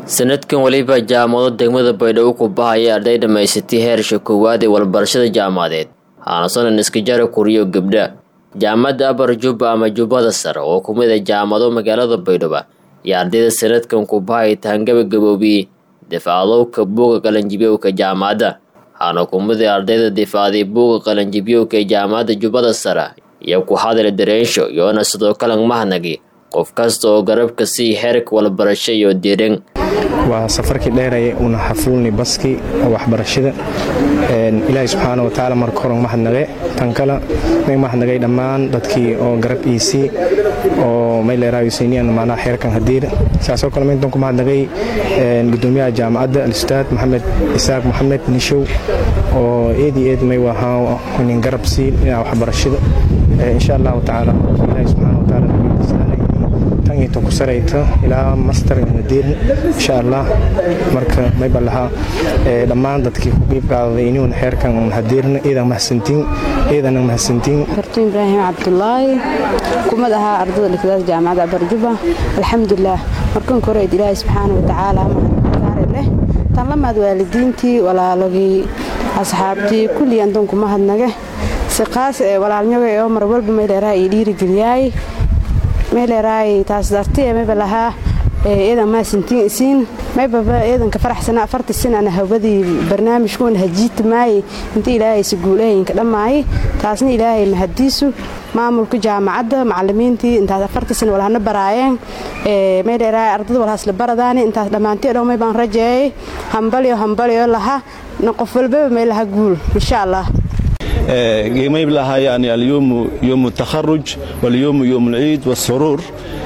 sanadkan waliba jaamacado degmada Baydhabo ku bahaya arday dhamaysatay heerka koowaad ee walbarashada jaamacadeed aansan iskajara kuriyo gabdha jaamacada Abarjuba ama Jubada Sare oo kumid ah jaamacado magaalada Baydhabo iyo ardayda sanadkan ku bahaya gabagaboobi difacado ka buuga qalinjibiyowka jaamacada ana kumid ah ardayda difacday buuga qalinjibiyowka jaamacada Jubada Sare iyo ku hadal dareensho yoona sidoo kale mahnagi qof kasta oo garabka si heerka walbarasho iyo diiran waa safarkii dheeray una xafuulni baski waxbarashada Ilaahay subhanahu wa ta'ala markoro mahadnaqay tan kala mahadnaqay dhamaan dadkii oo garab iisi oo meelay siinayaan maana heerkan hadiir saasoo kale intan ku mahadnaqay gudoomiyaha jaamacadda al-Ustaad Maxamed Isaaq Maxamed Nishow oo eed may wahaa in garab si waxbarashada insha Allah ta'ala Ilaahay subhanahu wa ta'ala inta ku sareyto ilaa master hadiir insha Allah marka may balaha dhamaan dadkii ku qeyb qaaday inuu heerkan hadiirna iidan mahadsantiin Kartiin Ibrahim Abdullahi kumadaha ardayda dhigta jaamacadda Abarjuba alxamdulillah markan koreed Ilaahay subhanahu wa ta'ala leh tan lamaad waalidiintii walaalogii asxaabtii kulli andoon kuma hadnaga si qaas walaalnyaga oo mar walba meelaha ay dhiirigeliyay meelahay taas dartay ma balaha eedan ma sintiin ma baba eedan ka faraxsana 40 sano ana hawbadii barnaamijkoon hajiit maay inta Ilaahay si guuleeyeen ka dhamaay taasna Ilaahay mahadiisu maamulka jaamacadda macallimiintii inta 40 sano walahana baraayeen meelahay ardayda walaas la baradaan inta dhamaantii dhow may baan rajeeyay hambaliyo laha qof walba meelaha guul insha Allah قيمي لها يعني اليوم يوم التخرج واليوم يوم العيد والسرور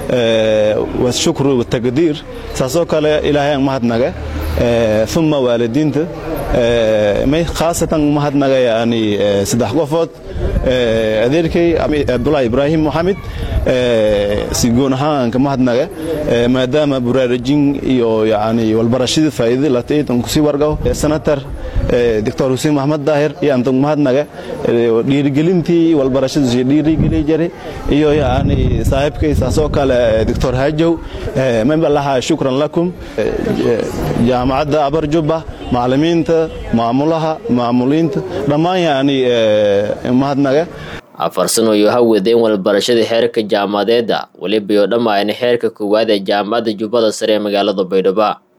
والشكر والتقدير ساسوك إلهي مهدنغا ثم والدينته ما خاصة مهدنغا يعني سدح قفوت أذيركي عبد الله إبراهيم محمد سيقونها كمهدنغا ما دام برارجين يعني والبرشيد فايدة لاتيت انكسي ورقو سنتر دكتور حسين محمد داهر يانتم مهدنغا dhiirigelintii walbarashada dhiirigelin jiray iyo yani saaxiibkay saasoo kale Dr. Hajow member laha shukran lakum jaamacadda Abarjuba macallimiinta maamuliinta dhamaan yani mahadnaga afar sano iyo hawadeen walbarashada heerka jaamacadeeda waliba iyo dhamaan heerka koowaad ee jaamacadda Jubada Sare magaalada Baydhabo